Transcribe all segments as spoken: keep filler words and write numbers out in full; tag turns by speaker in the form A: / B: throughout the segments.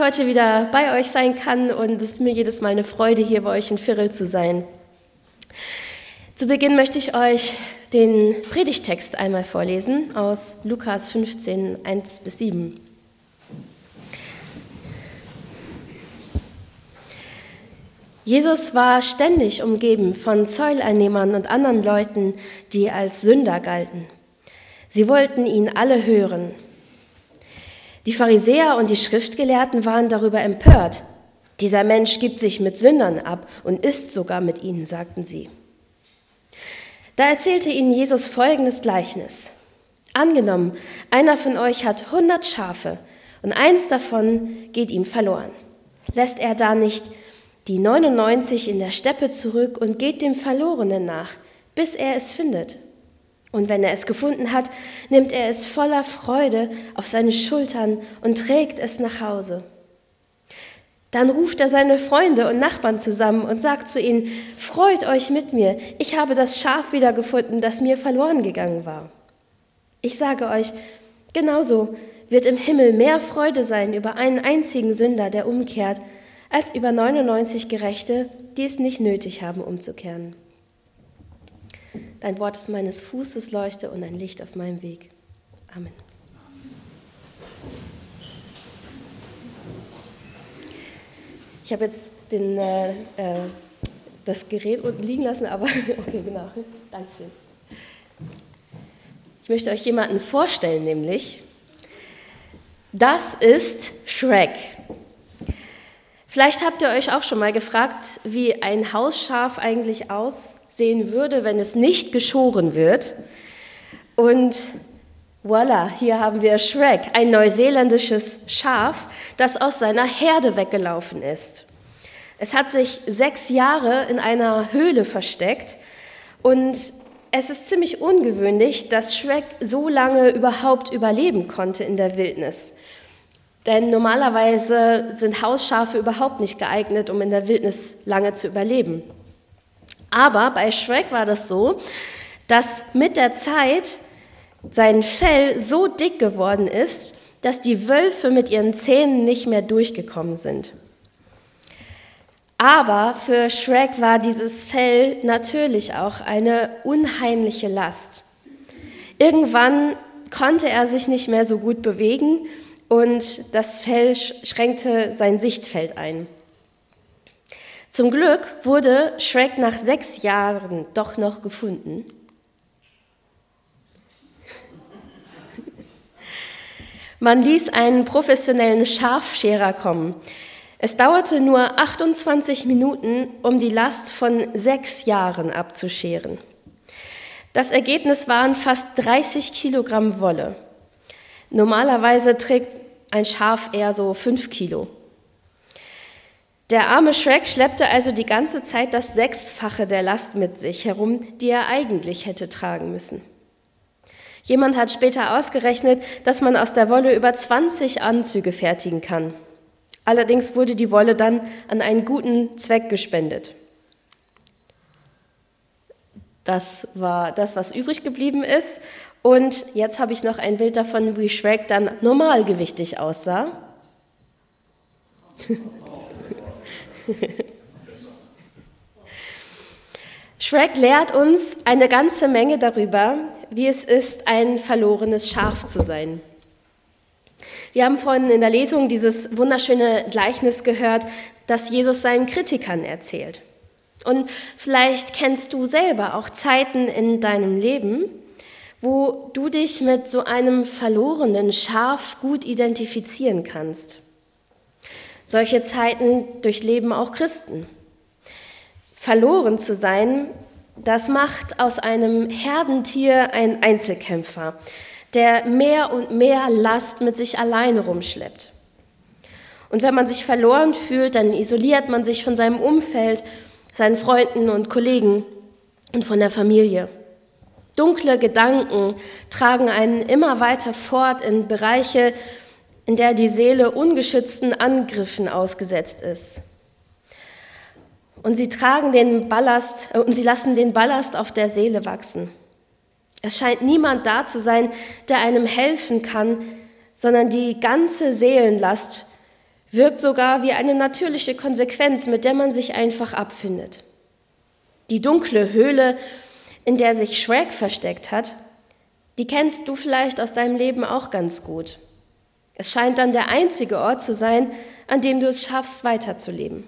A: ich heute wieder bei euch sein kann und es ist mir jedes Mal eine Freude, hier bei euch in Virrel zu sein. Zu Beginn möchte ich euch den Predigtext einmal vorlesen aus Lukas fünfzehn, eins bis sieben. Jesus war ständig umgeben von Zolleinnehmern und anderen Leuten, die als Sünder galten. Sie wollten ihn alle hören. Die Pharisäer und die Schriftgelehrten waren darüber empört. Dieser Mensch gibt sich mit Sündern ab und isst sogar mit ihnen, sagten sie. Da erzählte ihnen Jesus folgendes Gleichnis. Angenommen, einer von euch hat hundert Schafe und eins davon geht ihm verloren. Lässt er da nicht die neunundneunzig in der Steppe zurück und geht dem Verlorenen nach, bis er es findet? Und wenn er es gefunden hat, nimmt er es voller Freude auf seine Schultern und trägt es nach Hause. Dann ruft er seine Freunde und Nachbarn zusammen und sagt zu ihnen, freut euch mit mir, ich habe das Schaf wiedergefunden, das mir verloren gegangen war. Ich sage euch, genauso wird im Himmel mehr Freude sein über einen einzigen Sünder, der umkehrt, als über neunundneunzig Gerechte, die es nicht nötig haben, umzukehren. Dein Wort ist meines Fußes Leuchte und ein Licht auf meinem Weg. Amen. Ich habe jetzt den, äh, äh, das Gerät unten liegen lassen, aber okay, genau. Dankeschön. Ich möchte euch jemanden vorstellen, nämlich. Das ist Shrek. Vielleicht habt ihr euch auch schon mal gefragt, wie ein Hausschaf eigentlich aussehen würde, wenn es nicht geschoren wird. Und voilà, hier haben wir Shrek, ein neuseeländisches Schaf, das aus seiner Herde weggelaufen ist. Es hat sich sechs Jahre in einer Höhle versteckt und es ist ziemlich ungewöhnlich, dass Shrek so lange überhaupt überleben konnte in der Wildnis. Denn normalerweise sind Hausschafe überhaupt nicht geeignet, um in der Wildnis lange zu überleben. Aber bei Shrek war das so, dass mit der Zeit sein Fell so dick geworden ist, dass die Wölfe mit ihren Zähnen nicht mehr durchgekommen sind. Aber für Shrek war dieses Fell natürlich auch eine unheimliche Last. Irgendwann konnte er sich nicht mehr so gut bewegen und das Fell schränkte sein Sichtfeld ein. Zum Glück wurde Shrek nach sechs Jahren doch noch gefunden. Man ließ einen professionellen Schafscherer kommen. Es dauerte nur achtundzwanzig Minuten, um die Last von sechs Jahren abzuscheren. Das Ergebnis waren fast dreißig Kilogramm Wolle. Normalerweise trägt ein Schaf eher so fünf Kilo. Der arme Shrek schleppte also die ganze Zeit das Sechsfache der Last mit sich herum, die er eigentlich hätte tragen müssen. Jemand hat später ausgerechnet, dass man aus der Wolle über zwanzig Anzüge fertigen kann. Allerdings wurde die Wolle dann an einen guten Zweck gespendet. Das war das, was übrig geblieben ist. Und jetzt habe ich noch ein Bild davon, wie Shrek dann normalgewichtig aussah. Shrek lehrt uns eine ganze Menge darüber, wie es ist, ein verlorenes Schaf zu sein. Wir haben vorhin in der Lesung dieses wunderschöne Gleichnis gehört, das Jesus seinen Kritikern erzählt. Und vielleicht kennst du selber auch Zeiten in deinem Leben, wo du dich mit so einem verlorenen Schaf gut identifizieren kannst. Solche Zeiten durchleben auch Christen. Verloren zu sein, das macht aus einem Herdentier einen Einzelkämpfer, der mehr und mehr Last mit sich alleine rumschleppt. Und wenn man sich verloren fühlt, dann isoliert man sich von seinem Umfeld, seinen Freunden und Kollegen und von der Familie. Dunkle Gedanken tragen einen immer weiter fort in Bereiche, in der die Seele ungeschützten Angriffen ausgesetzt ist. Und sie tragen den Ballast, äh, und sie lassen den Ballast auf der Seele wachsen. Es scheint niemand da zu sein, der einem helfen kann, sondern die ganze Seelenlast wirkt sogar wie eine natürliche Konsequenz, mit der man sich einfach abfindet. Die dunkle Höhle, in der sich Shrek versteckt hat, die kennst du vielleicht aus deinem Leben auch ganz gut. Es scheint dann der einzige Ort zu sein, an dem du es schaffst, weiterzuleben.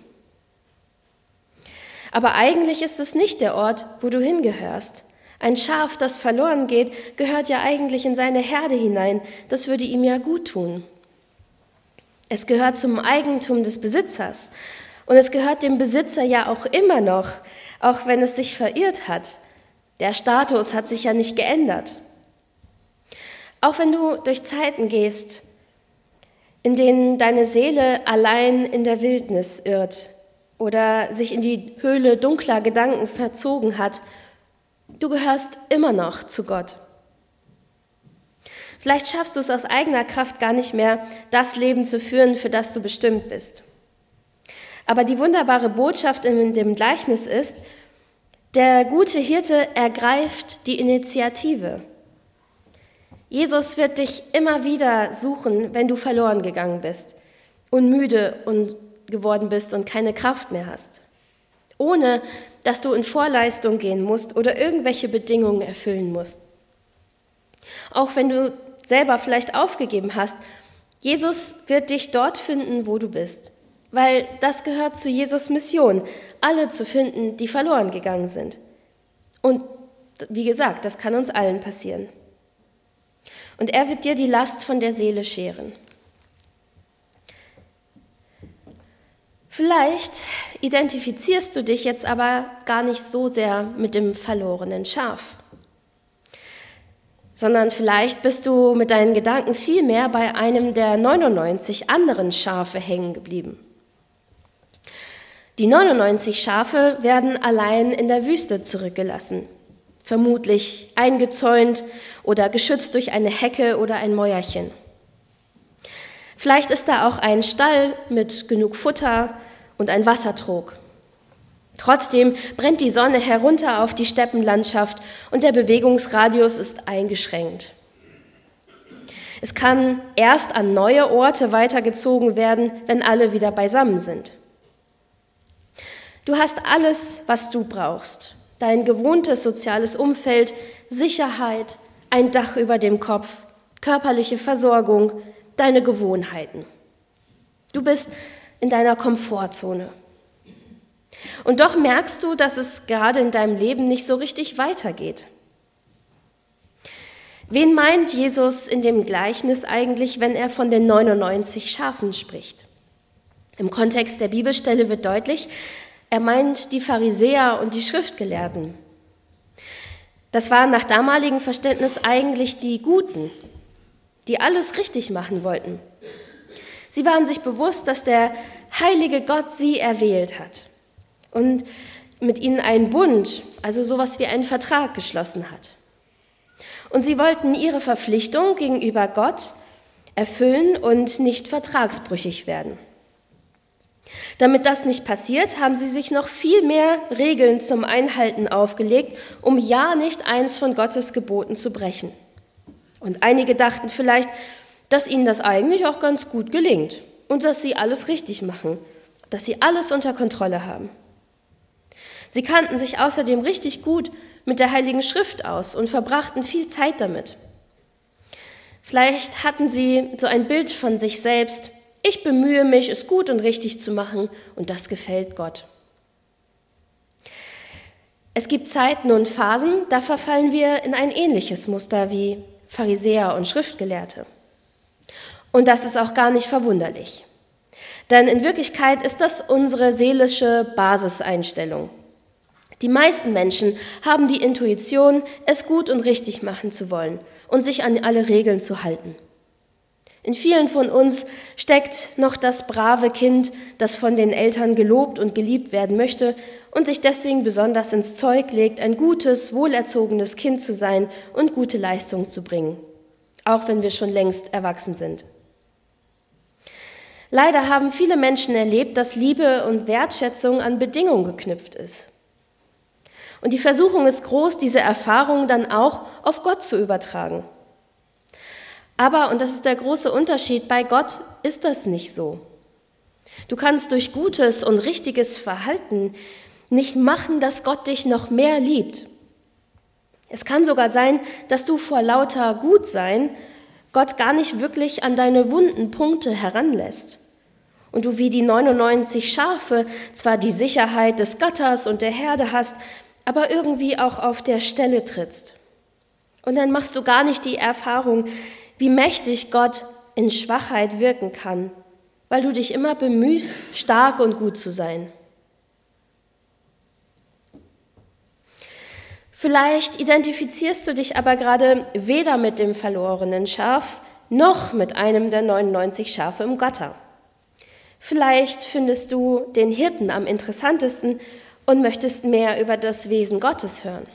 A: Aber eigentlich ist es nicht der Ort, wo du hingehörst. Ein Schaf, das verloren geht, gehört ja eigentlich in seine Herde hinein. Das würde ihm ja gut tun. Es gehört zum Eigentum des Besitzers. Und es gehört dem Besitzer ja auch immer noch, auch wenn es sich verirrt hat. Der Status hat sich ja nicht geändert. Auch wenn du durch Zeiten gehst, in denen deine Seele allein in der Wildnis irrt oder sich in die Höhle dunkler Gedanken verzogen hat, du gehörst immer noch zu Gott. Vielleicht schaffst du es aus eigener Kraft gar nicht mehr, das Leben zu führen, für das du bestimmt bist. Aber die wunderbare Botschaft in dem Gleichnis ist, der gute Hirte ergreift die Initiative. Jesus wird dich immer wieder suchen, wenn du verloren gegangen bist und müde und geworden bist und keine Kraft mehr hast. Ohne, dass du in Vorleistung gehen musst oder irgendwelche Bedingungen erfüllen musst. Auch wenn du selber vielleicht aufgegeben hast, Jesus wird dich dort finden, wo du bist. Weil das gehört zu Jesus' Mission, alle zu finden, die verloren gegangen sind. Und wie gesagt, das kann uns allen passieren. Und er wird dir die Last von der Seele scheren. Vielleicht identifizierst du dich jetzt aber gar nicht so sehr mit dem verlorenen Schaf, sondern vielleicht bist du mit deinen Gedanken viel mehr bei einem der neunundneunzig anderen Schafe hängen geblieben. Die neunundneunzig Schafe werden allein in der Wüste zurückgelassen, vermutlich eingezäunt oder geschützt durch eine Hecke oder ein Mäuerchen. Vielleicht ist da auch ein Stall mit genug Futter und ein Wassertrog. Trotzdem brennt die Sonne herunter auf die Steppenlandschaft und der Bewegungsradius ist eingeschränkt. Es kann erst an neue Orte weitergezogen werden, wenn alle wieder beisammen sind. Du hast alles, was du brauchst. Dein gewohntes soziales Umfeld, Sicherheit, ein Dach über dem Kopf, körperliche Versorgung, deine Gewohnheiten. Du bist in deiner Komfortzone. Und doch merkst du, dass es gerade in deinem Leben nicht so richtig weitergeht. Wen meint Jesus in dem Gleichnis eigentlich, wenn er von den neunundneunzig Schafen spricht? Im Kontext der Bibelstelle wird deutlich, er meint die Pharisäer und die Schriftgelehrten. Das waren nach damaligem Verständnis eigentlich die Guten, die alles richtig machen wollten. Sie waren sich bewusst, dass der heilige Gott sie erwählt hat und mit ihnen einen Bund, also sowas wie einen Vertrag geschlossen hat. Und sie wollten ihre Verpflichtung gegenüber Gott erfüllen und nicht vertragsbrüchig werden. Damit das nicht passiert, haben sie sich noch viel mehr Regeln zum Einhalten aufgelegt, um ja nicht eins von Gottes Geboten zu brechen. Und einige dachten vielleicht, dass ihnen das eigentlich auch ganz gut gelingt und dass sie alles richtig machen, dass sie alles unter Kontrolle haben. Sie kannten sich außerdem richtig gut mit der Heiligen Schrift aus und verbrachten viel Zeit damit. Vielleicht hatten sie so ein Bild von sich selbst: Ich bemühe mich, es gut und richtig zu machen, und das gefällt Gott. Es gibt Zeiten und Phasen, da verfallen wir in ein ähnliches Muster wie Pharisäer und Schriftgelehrte. Und das ist auch gar nicht verwunderlich. Denn in Wirklichkeit ist das unsere seelische Basiseinstellung. Die meisten Menschen haben die Intuition, es gut und richtig machen zu wollen und sich an alle Regeln zu halten. In vielen von uns steckt noch das brave Kind, das von den Eltern gelobt und geliebt werden möchte und sich deswegen besonders ins Zeug legt, ein gutes, wohlerzogenes Kind zu sein und gute Leistungen zu bringen, auch wenn wir schon längst erwachsen sind. Leider haben viele Menschen erlebt, dass Liebe und Wertschätzung an Bedingungen geknüpft ist. Und die Versuchung ist groß, diese Erfahrung dann auch auf Gott zu übertragen. Aber, und das ist der große Unterschied, bei Gott ist das nicht so. Du kannst durch gutes und richtiges Verhalten nicht machen, dass Gott dich noch mehr liebt. Es kann sogar sein, dass du vor lauter Gutsein Gott gar nicht wirklich an deine wunden Punkte heranlässt. Und du wie die neunundneunzig Schafe zwar die Sicherheit des Gatters und der Herde hast, aber irgendwie auch auf der Stelle trittst. Und dann machst du gar nicht die Erfahrung, wie mächtig Gott in Schwachheit wirken kann, weil du dich immer bemühst, stark und gut zu sein. Vielleicht identifizierst du dich aber gerade weder mit dem verlorenen Schaf, noch mit einem der neunundneunzig Schafe im Gatter. Vielleicht findest du den Hirten am interessantesten und möchtest mehr über das Wesen Gottes hören.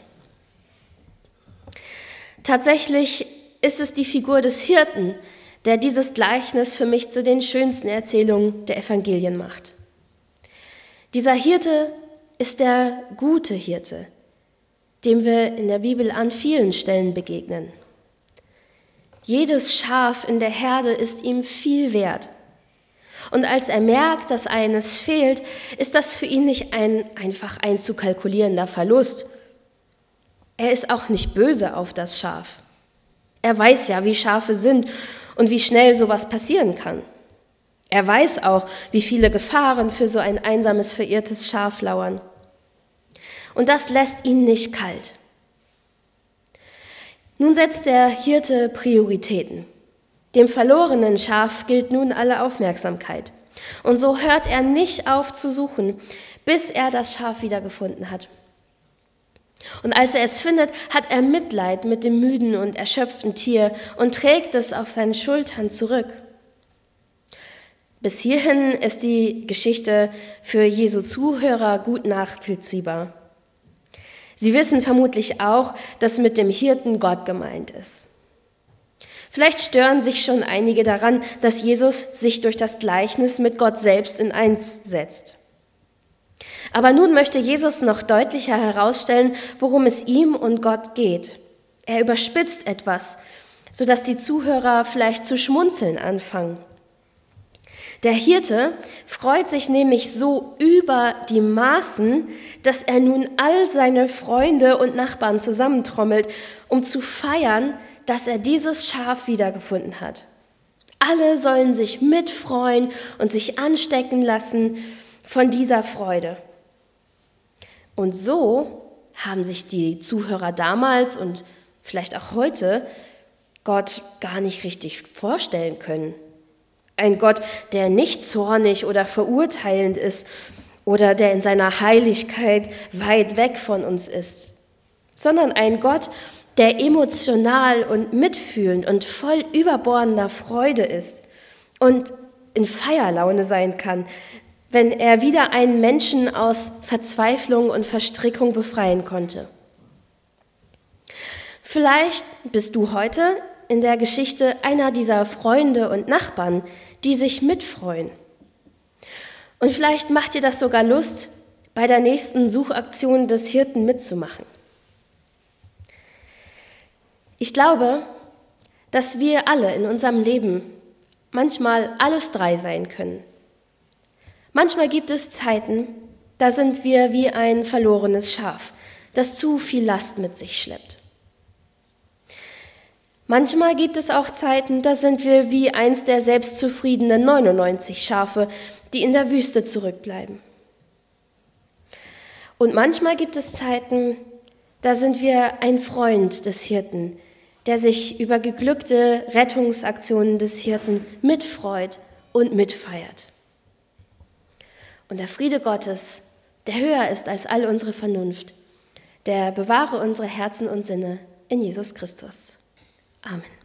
A: Tatsächlich ist es die Figur des Hirten, der dieses Gleichnis für mich zu den schönsten Erzählungen der Evangelien macht. Dieser Hirte ist der gute Hirte, dem wir in der Bibel an vielen Stellen begegnen. Jedes Schaf in der Herde ist ihm viel wert. Und als er merkt, dass eines fehlt, ist das für ihn nicht ein einfach einzukalkulierender Verlust. Er ist auch nicht böse auf das Schaf. Er weiß ja, wie Schafe sind und wie schnell sowas passieren kann. Er weiß auch, wie viele Gefahren für so ein einsames, verirrtes Schaf lauern. Und das lässt ihn nicht kalt. Nun setzt der Hirte Prioritäten. Dem verlorenen Schaf gilt nun alle Aufmerksamkeit. Und so hört er nicht auf zu suchen, bis er das Schaf wiedergefunden hat. Und als er es findet, hat er Mitleid mit dem müden und erschöpften Tier und trägt es auf seinen Schultern zurück. Bis hierhin ist die Geschichte für Jesu Zuhörer gut nachvollziehbar. Sie wissen vermutlich auch, dass mit dem Hirten Gott gemeint ist. Vielleicht stören sich schon einige daran, dass Jesus sich durch das Gleichnis mit Gott selbst in eins setzt. Aber nun möchte Jesus noch deutlicher herausstellen, worum es ihm und Gott geht. Er überspitzt etwas, sodass die Zuhörer vielleicht zu schmunzeln anfangen. Der Hirte freut sich nämlich so über die Maßen, dass er nun all seine Freunde und Nachbarn zusammentrommelt, um zu feiern, dass er dieses Schaf wiedergefunden hat. Alle sollen sich mitfreuen und sich anstecken lassen von dieser Freude. Und so haben sich die Zuhörer damals und vielleicht auch heute Gott gar nicht richtig vorstellen können. Ein Gott, der nicht zornig oder verurteilend ist oder der in seiner Heiligkeit weit weg von uns ist, sondern ein Gott, der emotional und mitfühlend und voll überbordender Freude ist und in Feierlaune sein kann, wenn er wieder einen Menschen aus Verzweiflung und Verstrickung befreien konnte. Vielleicht bist du heute in der Geschichte einer dieser Freunde und Nachbarn, die sich mitfreuen. Und vielleicht macht dir das sogar Lust, bei der nächsten Suchaktion des Hirten mitzumachen. Ich glaube, dass wir alle in unserem Leben manchmal alles drei sein können. Manchmal gibt es Zeiten, da sind wir wie ein verlorenes Schaf, das zu viel Last mit sich schleppt. Manchmal gibt es auch Zeiten, da sind wir wie eins der selbstzufriedenen neunundneunzig Schafe, die in der Wüste zurückbleiben. Und manchmal gibt es Zeiten, da sind wir ein Freund des Hirten, der sich über geglückte Rettungsaktionen des Hirten mitfreut und mitfeiert. Und der Friede Gottes, der höher ist als all unsere Vernunft, der bewahre unsere Herzen und Sinne in Jesus Christus. Amen.